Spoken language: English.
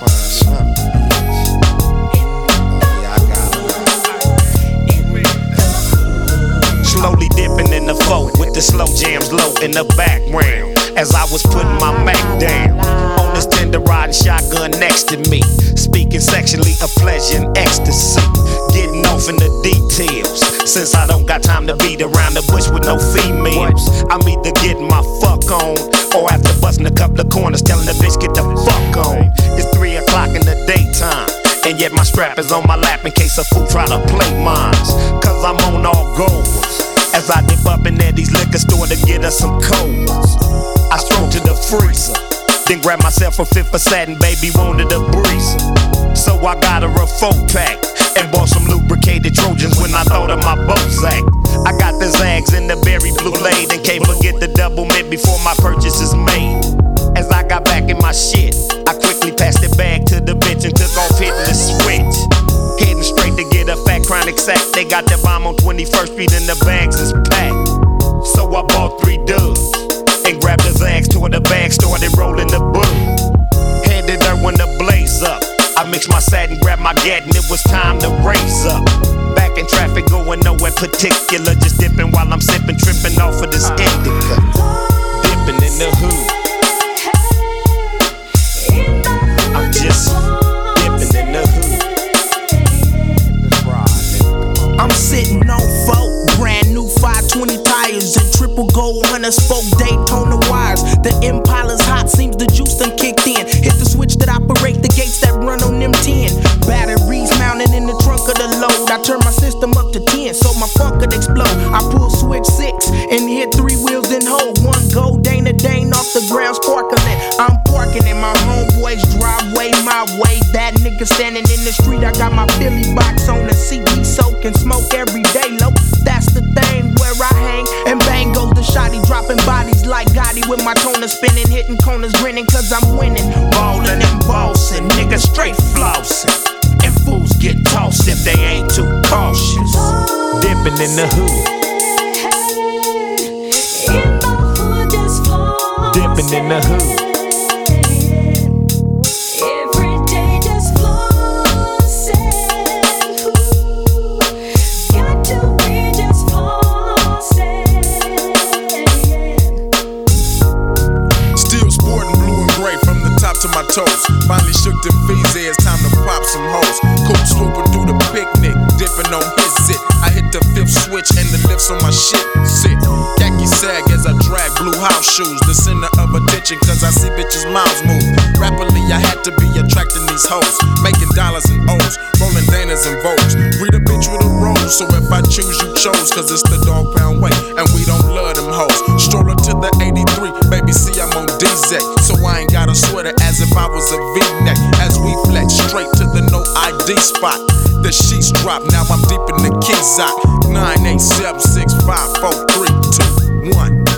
find something. Yeah, I got it. Slowly dipping in the fold with the slow jams low in the background. As I was putting my Mac down on this tender riding shotgun next to me, speaking sexually of pleasure and ecstasy, getting off in the details. Since I don't got time to beat around the bush with no females, I'm either getting my fuck on or after busting a couple of corners, telling the bitch get the fuck on. It's 3 o'clock in the daytime, and yet my strap is on my lap in case a fool try to play mines. Cause I'm on all goals as I dip up in Eddie's liquor store to get us some colas. I stroll to the freezer, then grab myself a fifth of satin, baby wanted a breezer. So I got her a 4-pack and bought some lubricated Trojans when I thought of my Bozak. I got the Zags in the berry blue lade and can't forget the double mint before my purchase is made. As I got back in my shit, I quickly passed it back to the bitch and took off hitting the switch. Heading straight to get a fat chronic sack. They got the bomb on 21st Street and the bags is packed. So I bought 3 dubs and grabbed the Zags, toward the bag, started rolling the book. Handed her when the blaze up. I mixed my satin, grabbed my gat, and it was time to raise up. Back in traffic, going nowhere particular, just dipping while I'm sipping, tripping off of this indica. Dipping in the hood. I'm just dipping in the hood. I'm sitting on 4 brand new 520 tires and triple gold hunters, spoke Daytona wires. The Impala's hot, seems the juice done kicked in. Hit the switch that operate the gates that run on them 10. Batteries mounted in the trunk of the load. I turn my system up to 10 so my funk could explode. I pull switch 6 and hit 3 wheels and hold. 1 go Dana Dane off the ground sparkling. I'm parking in my homeboy's driveway, my way. That nigga standing in the street. I got my Philly box on the seat. We soaking smoke every day, low. That's the thing where I hang. And bang goes the shotty, dropping bodies like Gotti with my toner spinning, hitting corners, grinning cause I'm winning. Ballin' and bossing, nigga straight flossing. And fools get tossed if they ain't too cautious. Dipping in the hood. Dipping in the hood. To my toes, finally shook them fees, it's time to pop some hoes. Coop swooping through the picnic, dipping on his zit. I hit the 5th switch and the lifts on my shit. Sit, khaki sag as I drag blue house shoes. The center of attention cause I see bitches' mouths move. Rapidly I had to be attracting these hoes, making dollars and O's, rolling Danas and Vogues. Read a bitch with a rose, so if I choose you chose, cause it's the dog pound way and we don't love them hoes. Stroller to the 83, baby see I'm on DZ, so I ain't got a sweater as if I was a V-neck. As we flex straight to the no ID spot, the sheets drop, now I'm deep in the Kizak. 987654321.